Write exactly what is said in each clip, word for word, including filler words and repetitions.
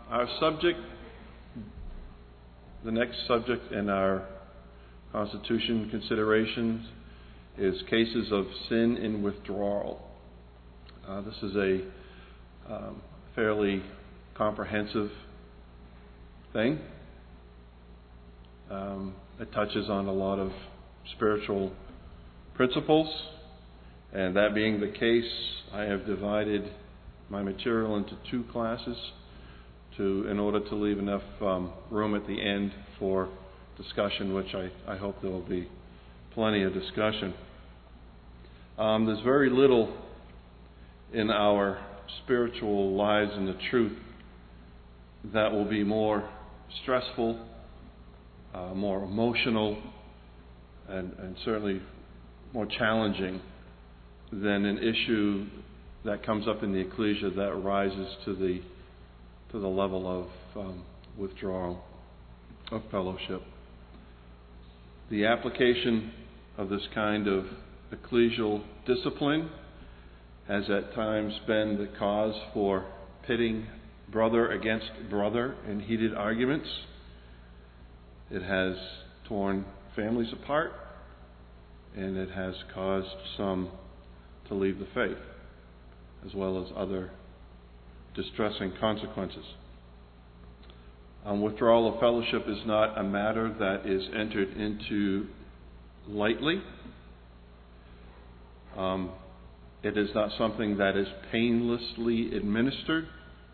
our subject, the next subject in our Constitution considerations is cases of sin in withdrawal. Uh, this is a um, fairly comprehensive thing. Um, it touches on a lot of spiritual principles, and that being the case, I have divided my material into two classes to, in order to leave enough um, room at the end for discussion, which I, I hope there will be plenty of discussion. Um, there's very little in our spiritual lives and the truth that will be more stressful, uh, more emotional, and, and certainly more challenging than an issue that comes up in the ecclesia that rises to the to the level of um, withdrawal of fellowship. The application of this kind of ecclesial discipline has at times been the cause for pitting brother against brother in heated arguments. It has torn families apart, and it has caused some to leave the faith, as well as other distressing consequences. Um, withdrawal of fellowship is not a matter that is entered into lightly. Um, it is not something that is painlessly administered,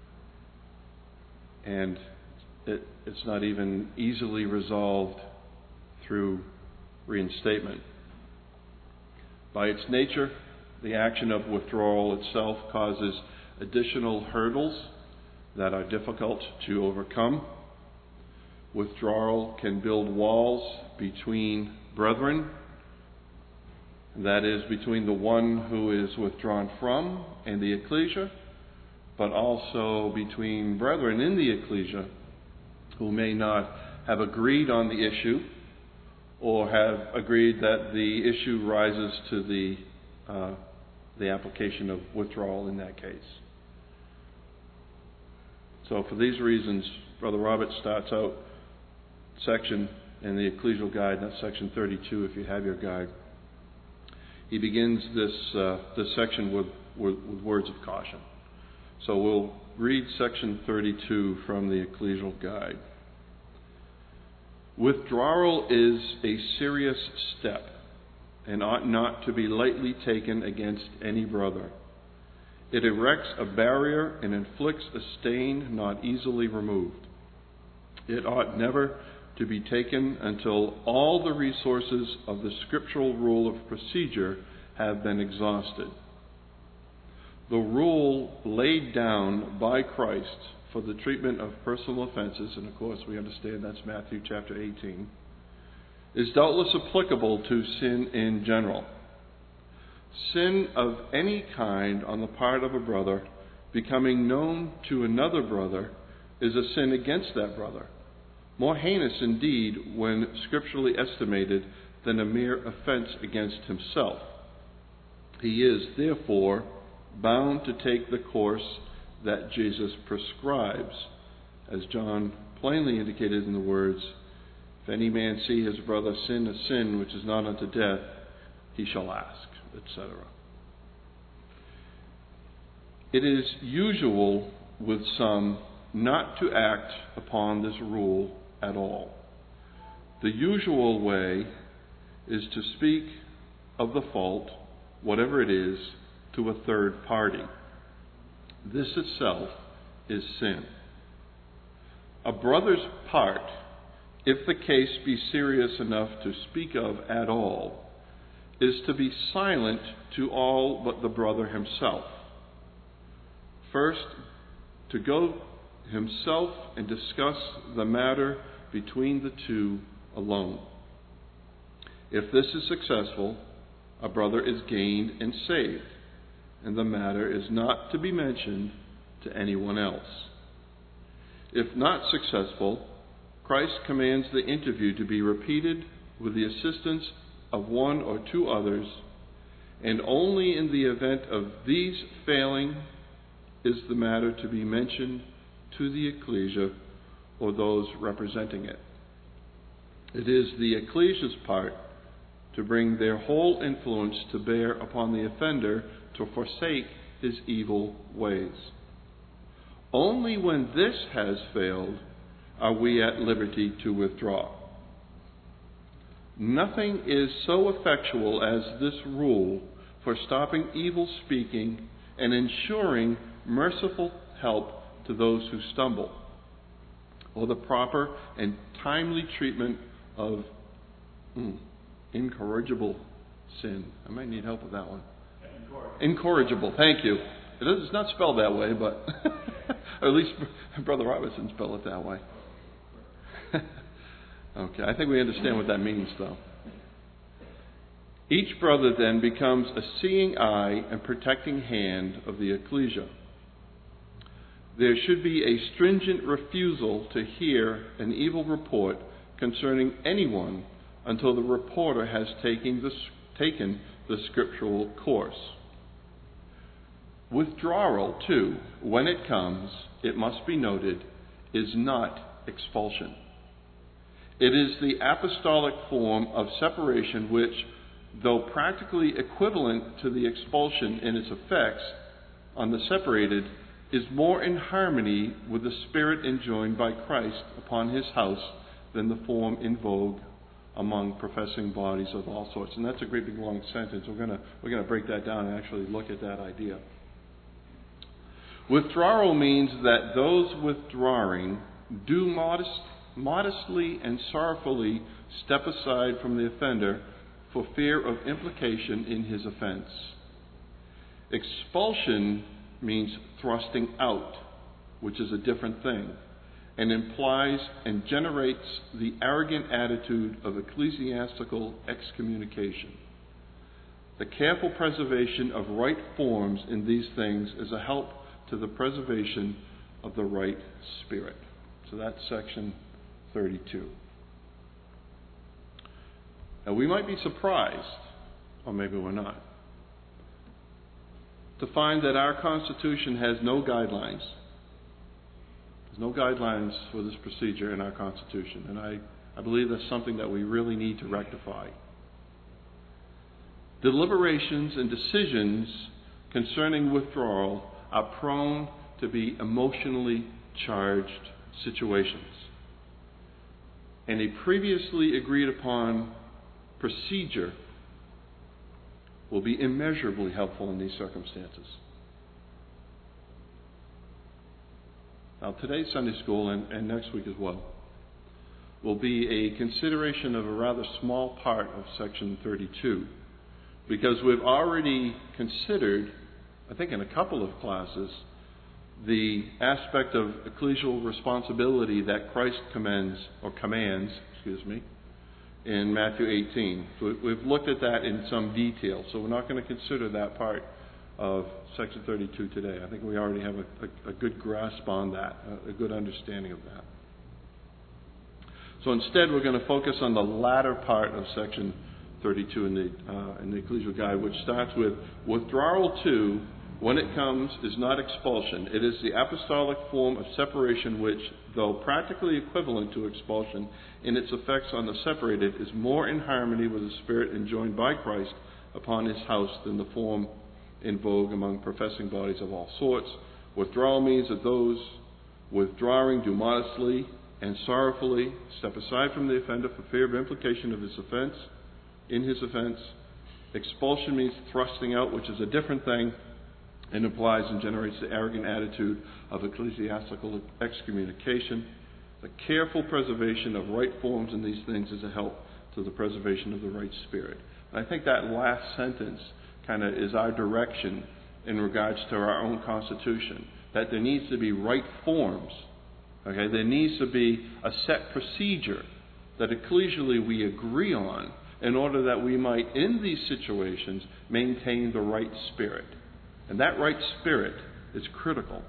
and it, it's not even easily resolved through reinstatement. By its nature, the action of withdrawal itself causes additional hurdles that are difficult to overcome. Withdrawal can build walls between brethren, that is, between the one who is withdrawn from and the ecclesia, but also between brethren in the ecclesia who may not have agreed on the issue or have agreed that the issue rises to the uh, the application of withdrawal in that case. So for these reasons, Brother Robert starts out section in the Ecclesial Guide, that's section thirty-two if you have your guide. He begins this uh, this section with, with, with words of caution. So we'll read section thirty-two from the Ecclesial Guide. Withdrawal is a serious step and ought not to be lightly taken against any brother. It erects a barrier and inflicts a stain not easily removed. It ought never to be taken until all the resources of the scriptural rule of procedure have been exhausted. The rule laid down by Christ for the treatment of personal offenses, and of course we understand that's Matthew chapter eighteen, is doubtless applicable to sin in general. Sin of any kind on the part of a brother becoming known to another brother is a sin against that brother, more heinous indeed when scripturally estimated than a mere offense against himself. He is, therefore, bound to take the course that Jesus prescribes, as John plainly indicated in the words, "If any man see his brother sin a sin which is not unto death, he shall ask," et cetera. It is usual with some not to act upon this rule at all. The usual way is to speak of the fault, whatever it is, to a third party. This itself is sin. A brother's part, if the case be serious enough to speak of at all, is to be silent to all but the brother himself. First, to go himself and discuss the matter between the two alone. If this is successful, a brother is gained and saved, and the matter is not to be mentioned to anyone else. If not successful, Christ commands the interview to be repeated with the assistance of one or two others, and only in the event of these failing is the matter to be mentioned to the ecclesia or those representing it. It is the ecclesia's part to bring their whole influence to bear upon the offender to forsake his evil ways. Only when this has failed are we at liberty to withdraw. Nothing is so effectual as this rule for stopping evil speaking and ensuring merciful help to those who stumble, or the proper and timely treatment of mm, incorrigible sin. I might need help with that one. Incorrigible, thank you. It is, it's not spelled that way, but or at least Brother Robertson spelled it that way. Okay, I think we understand what that means, though. Each brother then becomes a seeing eye and protecting hand of the ecclesia. There should be a stringent refusal to hear an evil report concerning anyone until the reporter has taken the, taken the scriptural course. Withdrawal, too, when it comes, it must be noted, is not expulsion. It is the apostolic form of separation which, though practically equivalent to the expulsion in its effects on the separated, is more in harmony with the spirit enjoined by Christ upon his house than the form in vogue among professing bodies of all sorts. And that's a great big long sentence. We're going to we're going to break that down and actually look at that idea. Withdrawal means that those withdrawing do modest, modestly and sorrowfully step aside from the offender for fear of implication in his offense. Expulsion means thrusting out, which is a different thing, and implies and generates the arrogant attitude of ecclesiastical excommunication. The careful preservation of right forms in these things is a help to the preservation of the right spirit. So that's section thirty-two. Now we might be surprised, or maybe we're not, to find that our Constitution has no guidelines. There's no guidelines for this procedure in our Constitution, and I, I believe that's something that we really need to rectify. Deliberations and decisions concerning withdrawal are prone to be emotionally charged situations. And a previously agreed upon procedure will be immeasurably helpful in these circumstances. Now, today's Sunday school, and, and next week as well, will be a consideration of a rather small part of section thirty-two, because we've already considered, I think in a couple of classes, the aspect of ecclesial responsibility that Christ commends, or commands, excuse me, in Matthew eighteen. So we've looked at that in some detail, so we're not going to consider that part of section thirty-two today. I think we already have a, a, a good grasp on that, a, a good understanding of that. So instead, we're going to focus on the latter part of section thirty-two in the, uh, in the Ecclesial Guide, which starts with withdrawal too, when it comes, is not expulsion. It is the apostolic form of separation which, though practically equivalent to expulsion in its effects on the separated, is more in harmony with the spirit enjoined by Christ upon his house than the form in vogue among professing bodies of all sorts. Withdrawal means that those withdrawing do modestly and sorrowfully step aside from the offender for fear of implication of his offense, in his offense. Expulsion means thrusting out, which is a different thing, and implies and generates the arrogant attitude of ecclesiastical excommunication. The careful preservation of right forms in these things is a help to the preservation of the right spirit. And I think that last sentence kind of is our direction in regards to our own Constitution, that there needs to be right forms. Okay, there needs to be a set procedure that ecclesially we agree on in order that we might, in these situations, maintain the right spirit. And that right spirit is critical.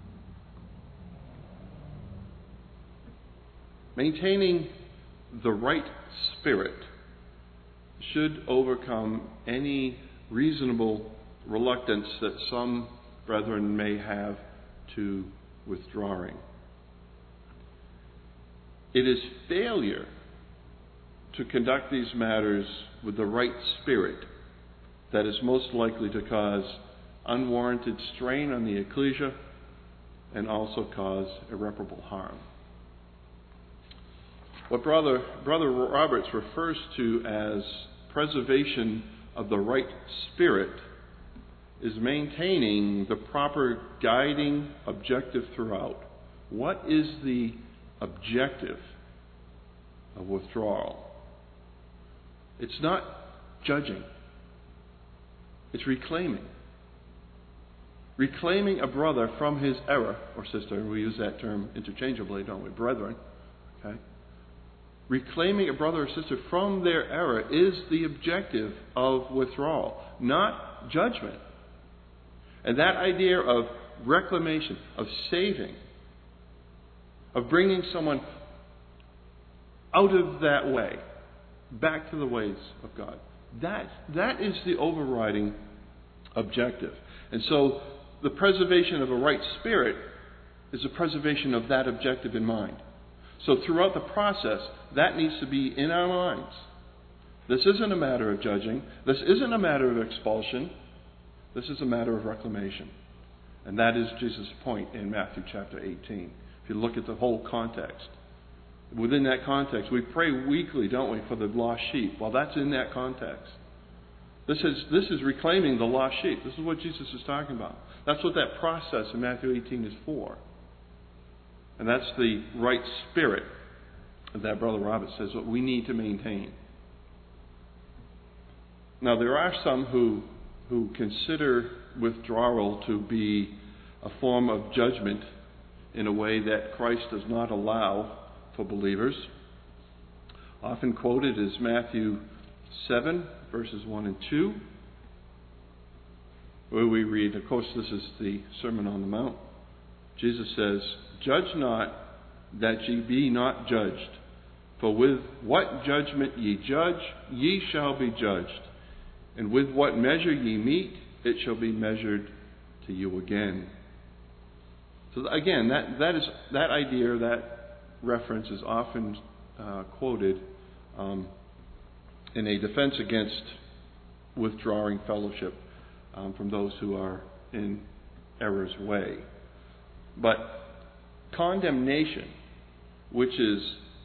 Maintaining the right spirit should overcome any reasonable reluctance that some brethren may have to withdrawing. It is failure to conduct these matters with the right spirit that is most likely to cause unwarranted strain on the ecclesia and also cause irreparable harm. What Brother, Brother Roberts refers to as preservation of the right spirit is maintaining the proper guiding objective throughout. What is the objective of withdrawal? It's not judging. It's reclaiming. Reclaiming a brother from his error, or sister, we use that term interchangeably, don't we? Brethren. Okay? Reclaiming a brother or sister from their error is the objective of withdrawal, not judgment. And that idea of reclamation, of saving, of bringing someone out of that way, back to the ways of God, that, that is the overriding objective. And so the preservation of a right spirit is a preservation of that objective in mind. So throughout the process, that needs to be in our minds. This isn't a matter of judging. This isn't a matter of expulsion. This is a matter of reclamation. And that is Jesus' point in Matthew chapter eighteen. If you look at the whole context. Within that context, we pray weekly, don't we, for the lost sheep. Well, that's in that context. This is, this is reclaiming the lost sheep. This is what Jesus is talking about. That's what that process in Matthew eighteen is for. And that's the right spirit that Brother Robert says what we need to maintain. Now, there are some who, who consider withdrawal to be a form of judgment in a way that Christ does not allow for believers. Often quoted is Matthew seven, verses one and two, where we read, of course, this is the Sermon on the Mount. Jesus says, "Judge not, that ye be not judged. For with what judgment ye judge, ye shall be judged. And with what measure ye meet, it shall be measured to you again." So again, that, that is that idea, that reference is often uh, quoted um, in a defense against withdrawing fellowship um, from those who are in error's way. But condemnation, which is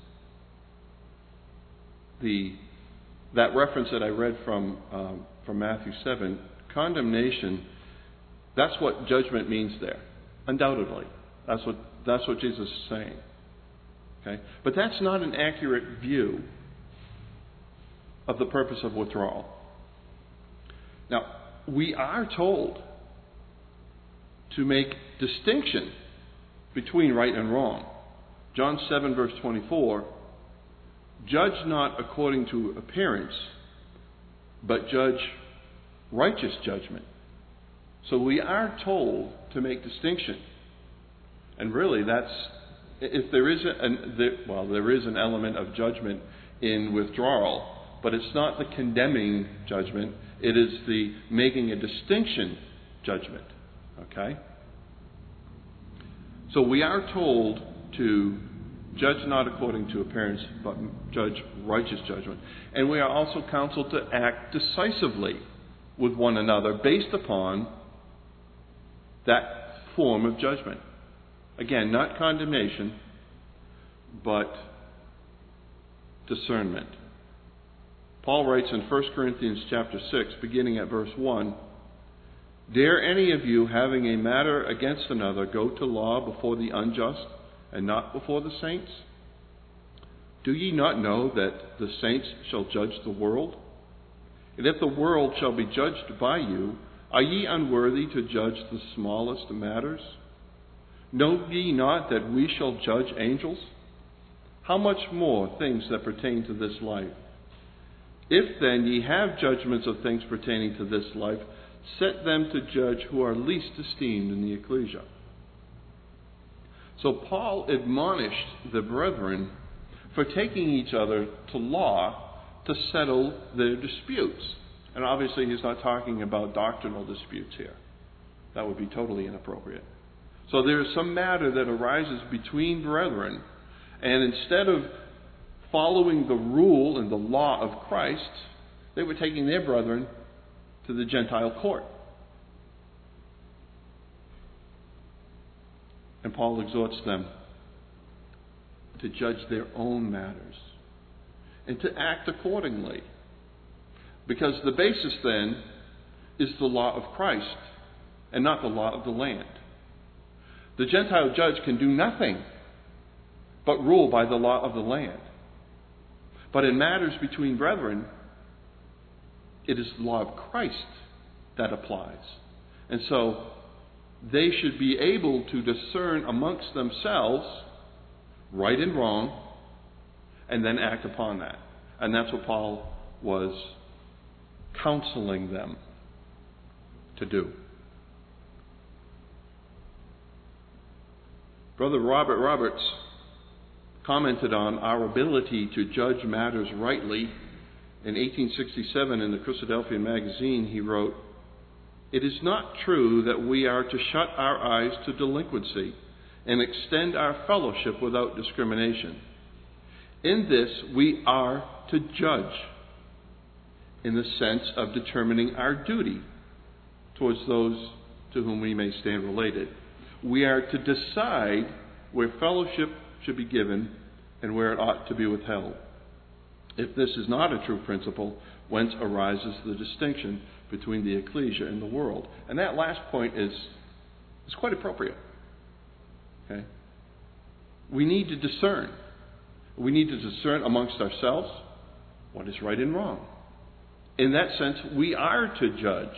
the that reference that I read from um, from Matthew seven, condemnation, that's what judgment means there. Undoubtedly, that's what that's what Jesus is saying. Okay, but that's not an accurate view of the purpose of withdrawal. Now, we are told to make distinction between right and wrong. John seven, verse twenty-four, "Judge not according to appearance, but judge righteous judgment." So we are told to make distinction. And really, that's, if there is a, an, there, well, there is an element of judgment in withdrawal, but it's not the condemning judgment, it is the making a distinction judgment. Okay? So we are told to judge not according to appearance, but judge righteous judgment. And we are also counseled to act decisively with one another based upon that form of judgment. Again, not condemnation, but discernment. Paul writes in First Corinthians chapter six, beginning at verse one, "Dare any of you, having a matter against another, go to law before the unjust and not before the saints? Do ye not know that the saints shall judge the world? And if the world shall be judged by you, are ye unworthy to judge the smallest matters? Know ye not that we shall judge angels? How much more things that pertain to this life? If then ye have judgments of things pertaining to this life, set them to judge who are least esteemed in the ecclesia." So Paul admonished the brethren for taking each other to law to settle their disputes. And obviously he's not talking about doctrinal disputes here. That would be totally inappropriate. So there is some matter that arises between brethren, And instead of following the rule and the law of Christ, they were taking their brethren to the Gentile court. And Paul exhorts them to judge their own matters and to act accordingly. Because the basis then is the law of Christ and not the law of the land. The Gentile judge can do nothing but rule by the law of the land. But in matters between brethren, it is the law of Christ that applies. And so they should be able to discern amongst themselves right and wrong and then act upon that. And that's what Paul was counseling them to do. Brother Robert Roberts commented on our ability to judge matters rightly. In eighteen sixty-seven, in the Christadelphian magazine, he wrote, "It is not true that we are to shut our eyes to delinquency and extend our fellowship without discrimination. In this, we are to judge in the sense of determining our duty towards those to whom we may stand related. We are to decide where fellowship should be given and where it ought to be withheld. If this is not a true principle, whence arises the distinction between the ecclesia and the world?" And that last point is, is quite appropriate. Okay? We need to discern. We need to discern amongst ourselves what is right and wrong. In that sense, we are to judge.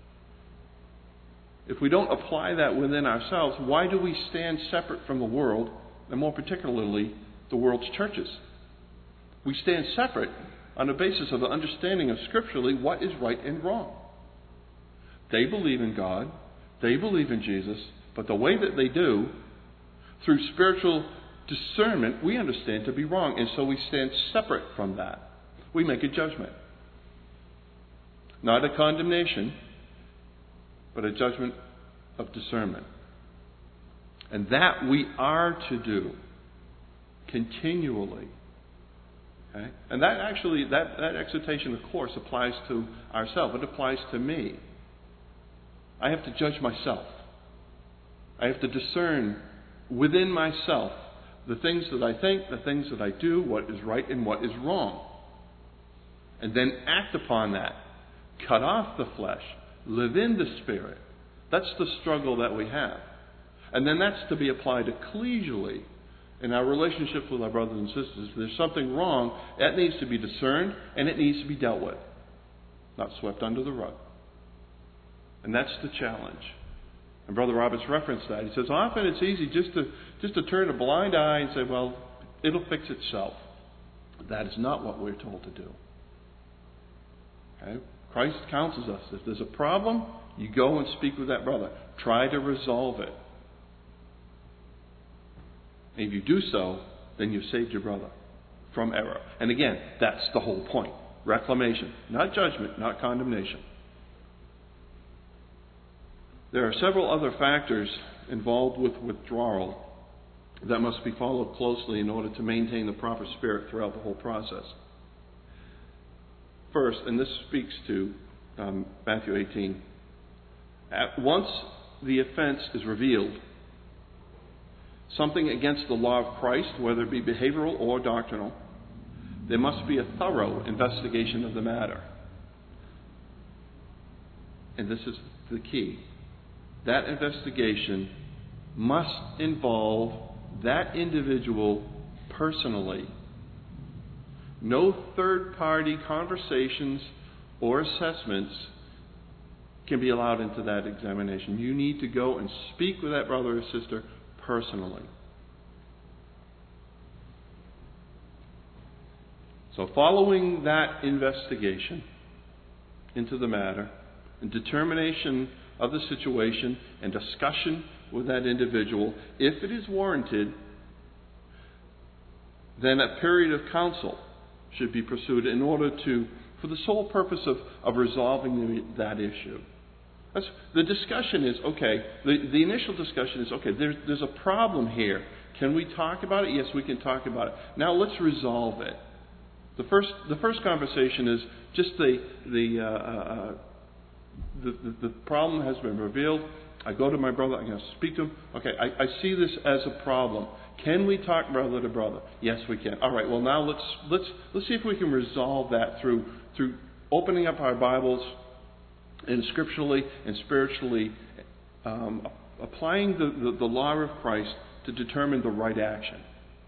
If we don't apply that within ourselves, why do we stand separate from the world, and more particularly the world's churches? We stand separate on the basis of the understanding of scripturally what is right and wrong. They believe in God, they believe in Jesus, but the way that they do, through spiritual discernment, we understand to be wrong, and so we stand separate from that. We make a judgment. Not a condemnation, but a judgment of discernment. And that we are to do continually. Okay? And that actually, that, that exhortation, of course, applies to ourselves. It applies to me. I have to judge myself. I have to discern within myself the things that I think, the things that I do, what is right and what is wrong. And then act upon that. Cut off the flesh. Live in the Spirit. That's the struggle that we have. And then that's to be applied ecclesially in our relationships with our brothers and sisters. If there's something wrong, that needs to be discerned and it needs to be dealt with. Not swept under the rug. And that's the challenge. And Brother Roberts referenced that. He says, often it's easy just to just to turn a blind eye and say, well, it'll fix itself. That is not what we're told to do. Okay? Christ counsels us. If there's a problem, you go and speak with that brother. Try to resolve it. And if you do so, then you've saved your brother from error. And again, that's the whole point. Reclamation. Not judgment, not condemnation. There are several other factors involved with withdrawal that must be followed closely in order to maintain the proper spirit throughout the whole process. First, and this speaks to um, Matthew eighteen, at once the offense is revealed, something against the law of Christ, whether it be behavioral or doctrinal, there must be a thorough investigation of the matter. And this is the key. That investigation must involve that individual personally. No third-party conversations or assessments can be allowed into that examination. You need to go and speak with that brother or sister personally. So following that investigation into the matter and determination of the situation and discussion with that individual, if it is warranted, then a period of counsel should be pursued in order to, for the sole purpose of, of resolving the, that issue. That's, the discussion is, okay, the, the initial discussion is, okay, there's, there's a problem here. Can we talk about it? Yes, we can talk about it. Now let's resolve it. The first, the first conversation is just the the, uh, uh, the the the problem has been revealed. I go to my brother. I'm going to speak to him. Okay, I, I see this as a problem. Can we talk brother to brother? Yes, we can. All right. Well, now let's let's let's see if we can resolve that through through opening up our Bibles and scripturally and spiritually um, applying the, the, the law of Christ to determine the right action.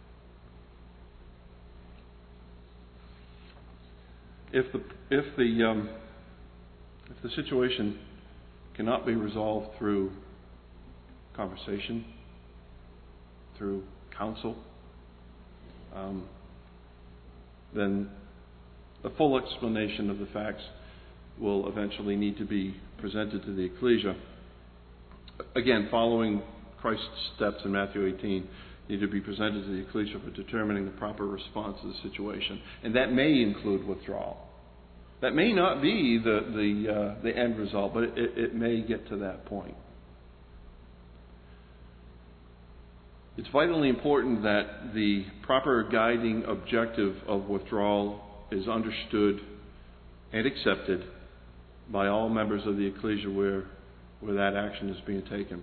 If the if the um, if the situation cannot be resolved through conversation, through counsel, um, then a full explanation of the facts will eventually need to be presented to the ecclesia. Again, following Christ's steps in Matthew eighteen, need to be presented to the ecclesia for determining the proper response to the situation, and that may include withdrawal. That may not be the the uh, the end result, but it, it may get to that point. It's vitally important that the proper guiding objective of withdrawal is understood and accepted by all members of the ecclesia where where that action is being taken.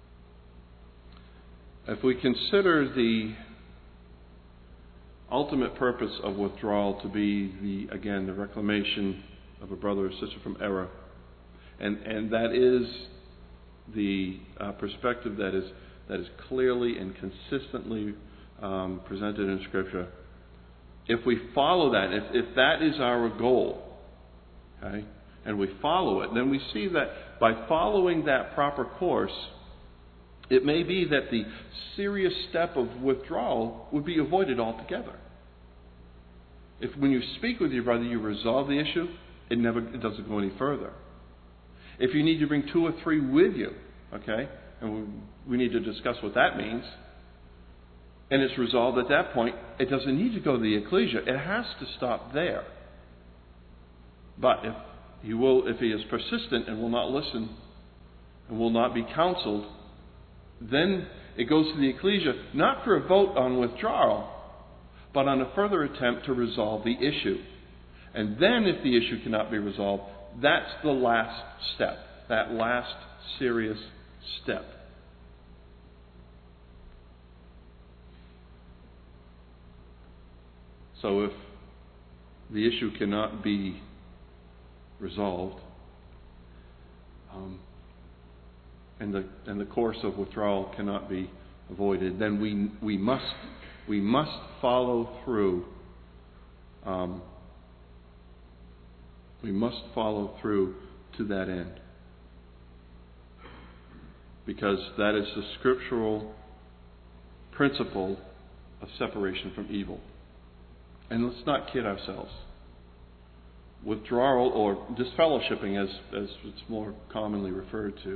If we consider the ultimate purpose of withdrawal to be the again the reclamation of a brother or sister from error, and and that is the uh, perspective that is that is clearly and consistently um, presented in Scripture. If we follow that, if, if that is our goal, okay, and we follow it, then we see that by following that proper course, it may be that the serious step of withdrawal would be avoided altogether. If when you speak with your brother, you resolve the issue, it never it doesn't go any further. If you need to bring two or three with you, okay, and we, we need to discuss what that means, and it's resolved at that point, it doesn't need to go to the ecclesia. It has to stop there. But if he will, if he is persistent and will not listen and will not be counseled, then it goes to the ecclesia, not for a vote on withdrawal, but on a further attempt to resolve the issue. And then if the issue cannot be resolved, that's the last step, that last serious step. So if the issue cannot be resolved, um, and the and the course of withdrawal cannot be avoided, then we we must we must follow through. Um, we must follow through to that end, because that is the scriptural principle of separation from evil. And let's not kid ourselves. Withdrawal, or disfellowshipping as, as it's more commonly referred to,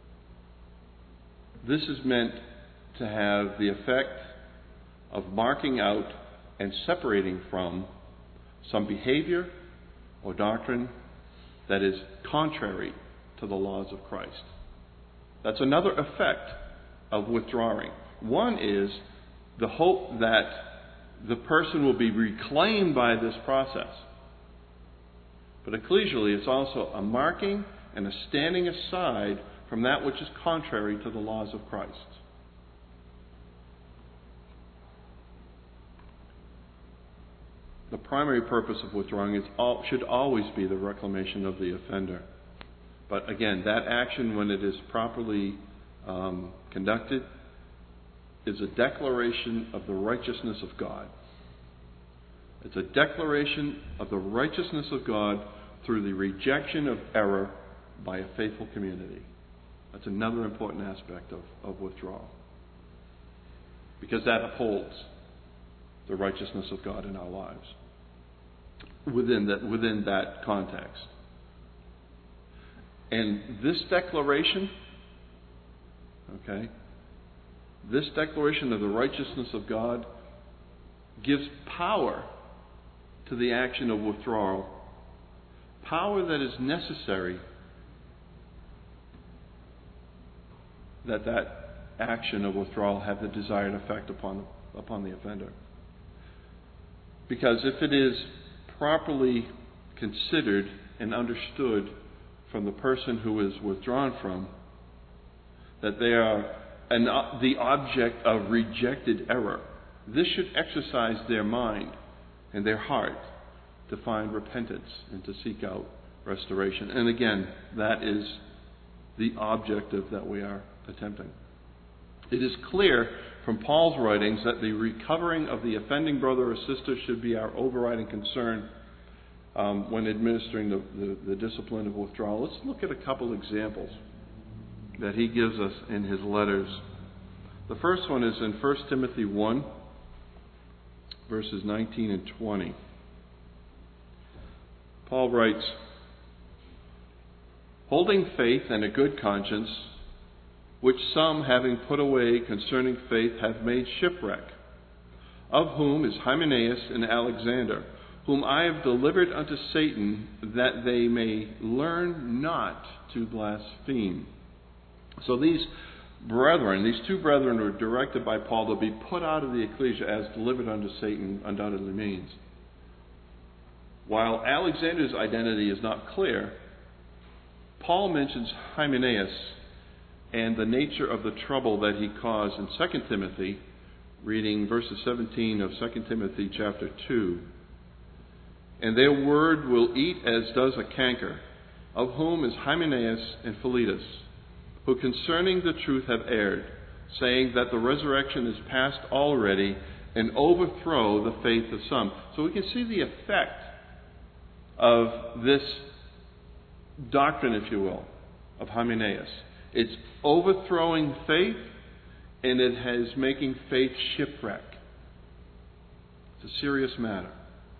this is meant to have the effect of marking out and separating from some behavior or doctrine that is contrary to the laws of Christ. That's another effect of withdrawing. One is the hope that the person will be reclaimed by this process. But ecclesially, it's also a marking and a standing aside from that which is contrary to the laws of Christ. The primary purpose of withdrawing is all, should always be the reclamation of the offender. But again, that action, when it is properly um, conducted, is a declaration of the righteousness of God. It's a declaration of the righteousness of God through the rejection of error by a faithful community. That's another important aspect of, of withdrawal, because that upholds the righteousness of God in our lives within that, within that context. And this declaration, okay, this declaration of the righteousness of God gives power to the action of withdrawal, power that is necessary that that action of withdrawal have the desired effect upon, upon the offender. Because if it is properly considered and understood from the person who is withdrawn from, that they are an, the object of rejected error, this should exercise their mind and their heart to find repentance and to seek out restoration. And again, that is the objective that we are attempting. It is clear from Paul's writings that the recovering of the offending brother or sister should be our overriding concern um, when administering the, the, the discipline of withdrawal. Let's look at a couple examples that he gives us in his letters. The first one is in First Timothy one, verses nineteen and twenty. Paul writes, "Holding faith and a good conscience, which some, having put away concerning faith, have made shipwreck, of whom is Hymenaeus and Alexander, whom I have delivered unto Satan, that they may learn not to blaspheme." So these brethren, these two brethren were directed by Paul to be put out of the ecclesia, as delivered unto Satan undoubtedly means. While Alexander's identity is not clear, Paul mentions Hymenaeus and the nature of the trouble that he caused in Second Timothy, reading verses seventeen of Second Timothy chapter two. "And their word will eat as does a canker, of whom is Hymenaeus and Philetus, who concerning the truth have erred, saying that the resurrection is past already, and overthrow the faith of some." So we can see the effect of this doctrine, if you will, of Hymenaeus. It's overthrowing faith, and it has making faith shipwreck. It's a serious matter.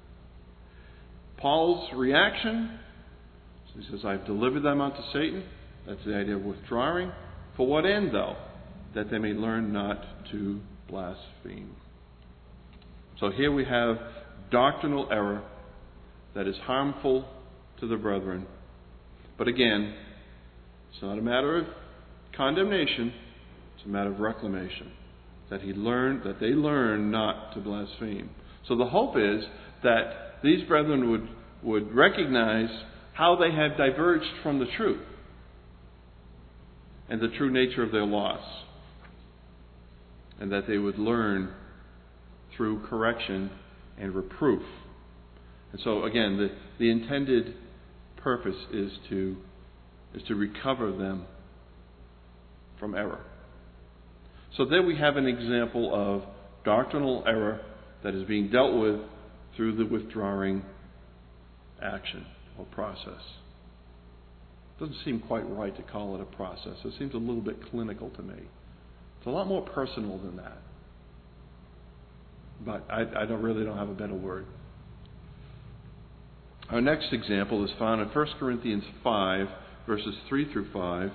Paul's reaction, he says, "I've delivered them unto Satan." That's the idea of withdrawing. For what end, though? That they may learn not to blaspheme. So here we have doctrinal error that is harmful to the brethren. But again, it's not a matter of condemnation, it's a matter of reclamation. That he learned, that they learn not to blaspheme. So the hope is that these brethren would, would recognize how they have diverged from the truth and the true nature of their loss, and that they would learn through correction and reproof. And so again, the, the intended purpose is to is to recover them from error. So there we have an example of doctrinal error that is being dealt with through the withdrawing action or process. It doesn't seem quite right to call it a process. It seems a little bit clinical to me. It's a lot more personal than that. But I, I don't really don't have a better word. Our next example is found in First Corinthians five, verses three through five.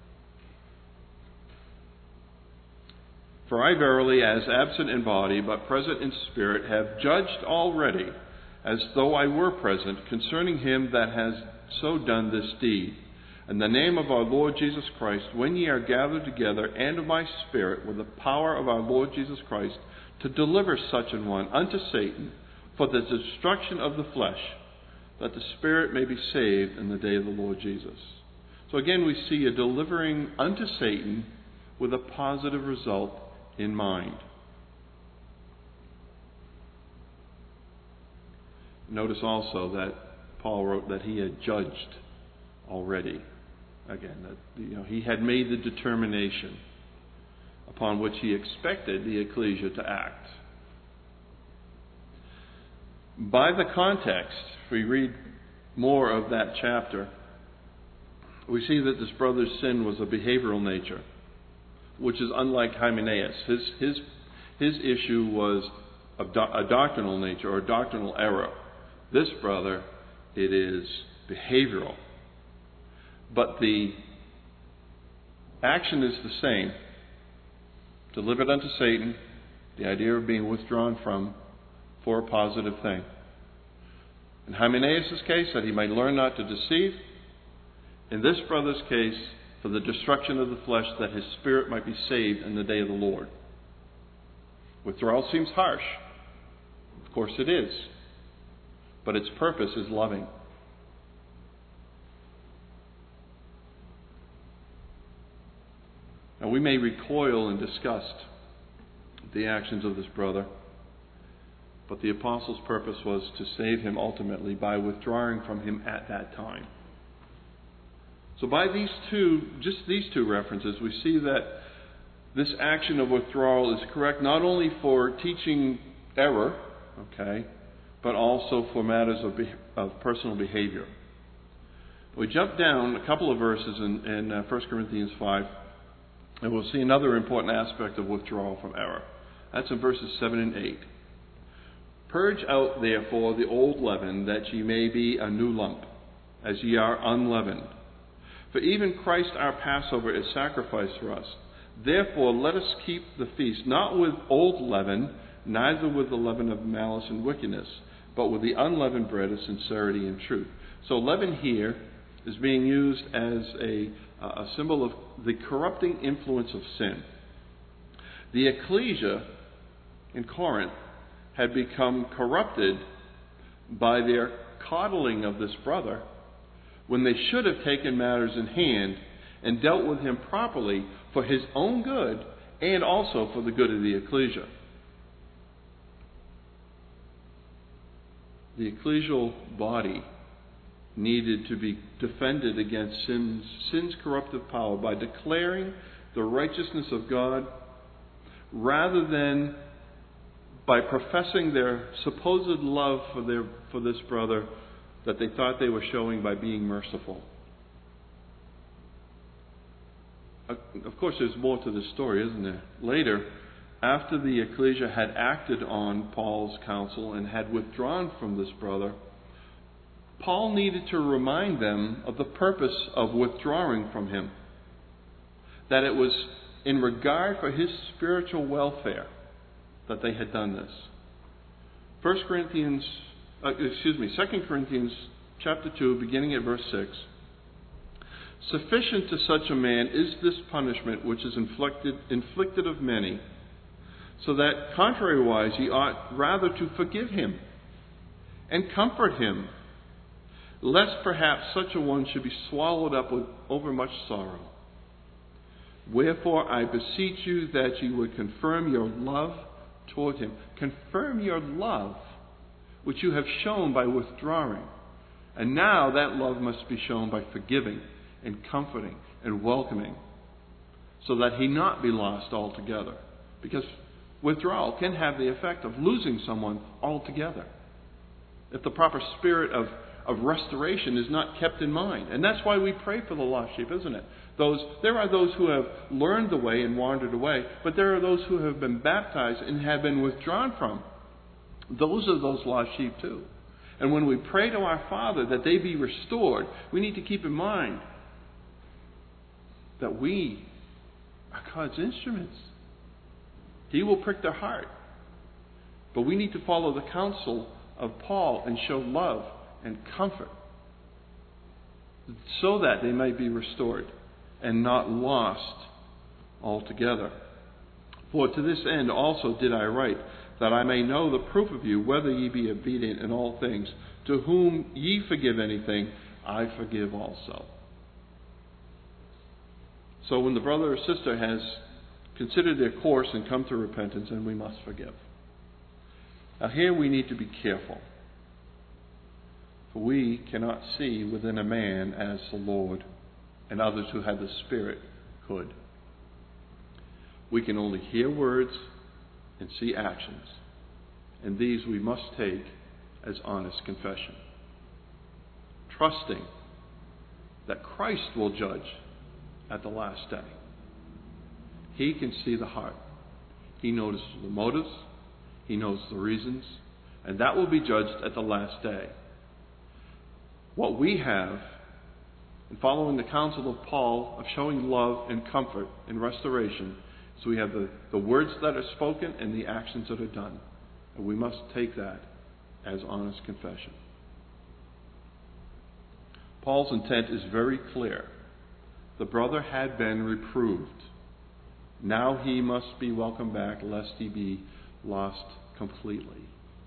"For I verily, as absent in body, but present in spirit, have judged already, as though I were present, concerning him that has so done this deed. In the name of our Lord Jesus Christ, when ye are gathered together, and of my Spirit, with the power of our Lord Jesus Christ, to deliver such an one unto Satan, for the destruction of the flesh, that the Spirit may be saved in the day of the Lord Jesus." So again, we see a delivering unto Satan with a positive result in mind. Notice also that Paul wrote that he had judged already. Again, that you know he had made the determination upon which he expected the ecclesia to act. By the context, if we read more of that chapter, we see that this brother's sin was a behavioral nature, which is unlike Hymenaeus. His his his issue was a, do, a doctrinal nature or a doctrinal error. This brother, it is behavioral. But the action is the same. Delivered unto Satan, the idea of being withdrawn from for a positive thing. In Hymenaeus' case, that he might learn not to deceive. In this brother's case, for the destruction of the flesh, that his spirit might be saved in the day of the Lord. Withdrawal seems harsh. Of course it is. But its purpose is loving. Now we may recoil in disgust at the actions of this brother, but the apostle's purpose was to save him ultimately by withdrawing from him at that time. So by these two, just these two references, we see that this action of withdrawal is correct not only for teaching error, okay, but also for matters of, be, of personal behavior. We jump down a couple of verses in, in uh, First Corinthians five, and we'll see another important aspect of withdrawal from error. That's in verses seven and eight. Purge out therefore the old leaven, that ye may be a new lump, as ye are unleavened. For even Christ our Passover is sacrificed for us. Therefore let us keep the feast, not with old leaven, neither with the leaven of malice and wickedness, but with the unleavened bread of sincerity and truth. So leaven here is being used as a, a symbol of the corrupting influence of sin. The ecclesia in Corinth had become corrupted by their coddling of this brother, when they should have taken matters in hand and dealt with him properly for his own good and also for the good of the ecclesia. The ecclesial body needed to be defended against sin's, sin's corruptive power by declaring the righteousness of God, rather than by professing their supposed love for their for this brother that they thought they were showing by being merciful. Of course, there's more to this story, isn't there? Later, after the ecclesia had acted on Paul's counsel and had withdrawn from this brother, Paul needed to remind them of the purpose of withdrawing from him. That it was in regard for his spiritual welfare that they had done this. First Corinthians, uh, excuse me, Second Corinthians chapter two, beginning at verse six. Sufficient to such a man is this punishment which is inflicted, inflicted of many, so that contrariwise ye ought rather to forgive him and comfort him, lest perhaps such a one should be swallowed up with overmuch sorrow. Wherefore I beseech you that ye would confirm your love toward him. Confirm your love, which you have shown by withdrawing. And now that love must be shown by forgiving and comforting and welcoming, so that he not be lost altogether. Because withdrawal can have the effect of losing someone altogether, if the proper spirit of, of restoration is not kept in mind. And that's why we pray for the lost sheep, isn't it? Those, there are those who have learned the way and wandered away, but there are those who have been baptized and have been withdrawn from. Those are those lost sheep too. And when we pray to our Father that they be restored, we need to keep in mind that we are God's instruments. He will prick their heart. But we need to follow the counsel of Paul and show love and comfort, so that they might be restored and not lost altogether. For to this end also did I write, that I may know the proof of you, whether ye be obedient in all things. To whom ye forgive anything, I forgive also. So when the brother or sister has considered their course and come to repentance, then we must forgive. Now here we need to be careful. For we cannot see within a man as the Lord and others who have the Spirit could. We can only hear words and see actions. And these we must take as honest confession, trusting that Christ will judge at the last day. He can see the heart. He knows the motives. He knows the reasons. And that will be judged at the last day. What we have, in following the counsel of Paul of showing love and comfort and restoration, so we have the, the words that are spoken and the actions that are done. And we must take that as honest confession. Paul's intent is very clear, The brother had been reproved. Now he must be welcomed back, lest he be lost completely.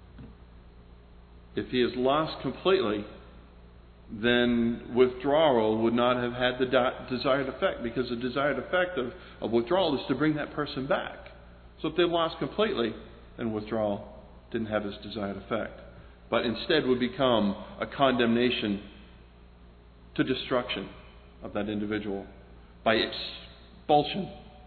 If he is lost completely, then withdrawal would not have had the de- desired effect, because the desired effect of, of withdrawal is to bring that person back. So if they lost completely, then withdrawal didn't have its desired effect, but instead would become a condemnation to destruction of that individual by expulsion.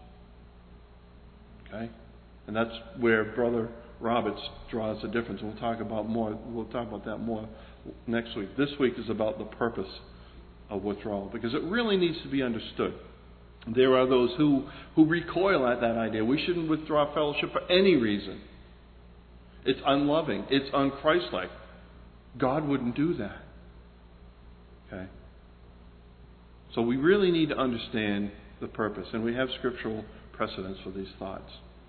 Okay? And that's where Brother Roberts draws the difference. We'll talk about more. We'll talk about that more next week. This week is about the purpose of withdrawal, because it really needs to be understood. There are those who, who recoil at that idea. We shouldn't withdraw fellowship for any reason. It's unloving. It's unchristlike. God wouldn't do that. Okay? So we really need to understand the purpose, and we have scriptural precedents for these thoughts.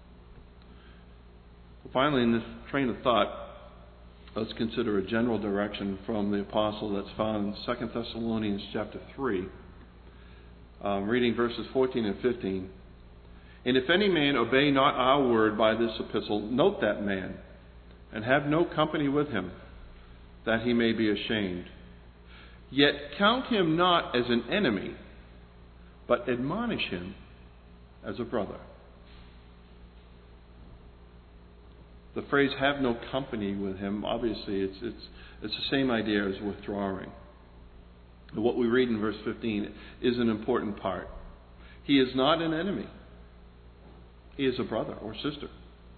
Finally, in this train of thought, let's consider a general direction from the apostle that's found in Second Thessalonians chapter three, um, reading verses fourteen and fifteen. And if any man obey not our word by this epistle, note that man, and have no company with him, that he may be ashamed. Yet count him not as an enemy, but admonish him as a brother. The phrase "have no company with him," obviously it's it's it's the same idea as withdrawing. What we read in verse fifteen is an important part. He is not an enemy. He is a brother or sister.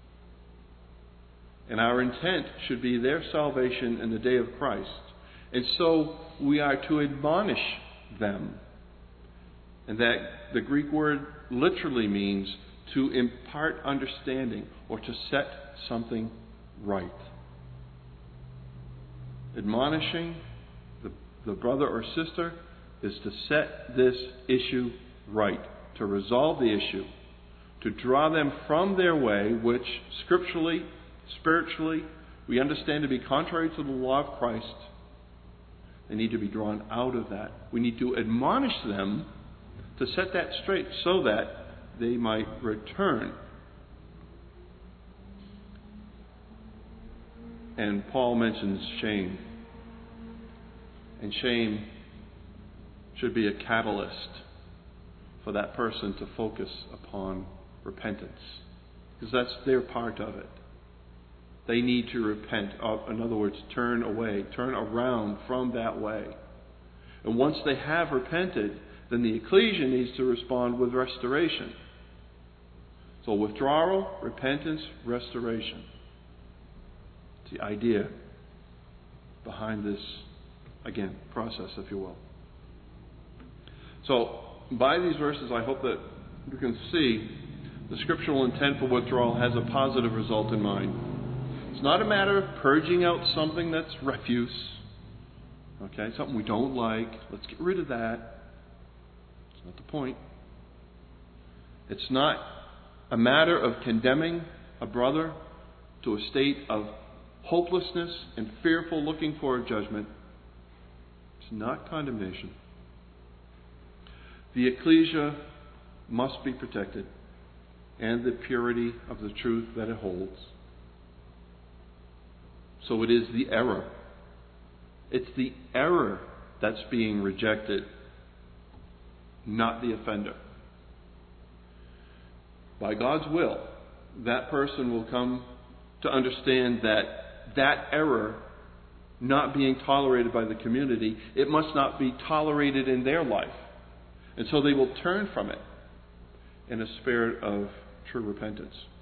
And our intent should be their salvation in the day of Christ. And so we are to admonish them. And that the Greek word literally means to impart understanding or to set something right. Admonishing the, the brother or sister is to set this issue right, to resolve the issue, to draw them from their way, which scripturally, spiritually, we understand to be contrary to the law of Christ. They need to be drawn out of that. We need to admonish them to set that straight so that they might return. And Paul mentions shame. And shame should be a catalyst for that person to focus upon repentance, because that's their part of it. They need to repent. In other words, turn away, turn around from that way. And once they have repented, then the ecclesia needs to respond with restoration. So withdrawal, repentance, restoration. It's the idea behind this, again, process, if you will. So, by these verses, I hope that you can see the scriptural intent for withdrawal has a positive result in mind. It's not a matter of purging out something that's refuse. Okay, something we don't like. Let's get rid of that. That's not the point. It's not a matter of condemning a brother to a state of hopelessness and fearful looking for a judgment. It's not condemnation. The ecclesia must be protected, and the purity of the truth that it holds. So it is the error. It's the error that's being rejected, not the offender. By God's will, that person will come to understand that that error not being tolerated by the community, it must not be tolerated in their life. And so they will turn from it in a spirit of true repentance.